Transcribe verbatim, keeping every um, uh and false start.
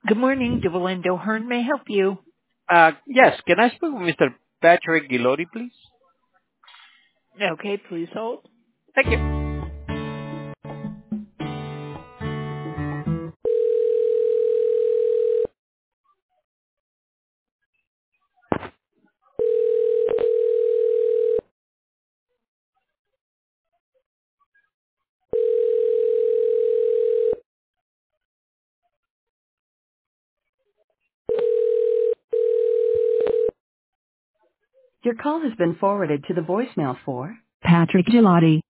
Good morning, Devalindo Hearn. May I help you? Uh, yes, can I speak with Mister Patrick Gilotti, please? Okay, please hold. Thank you. Your call has been forwarded to the voicemail for Patrick Gelati.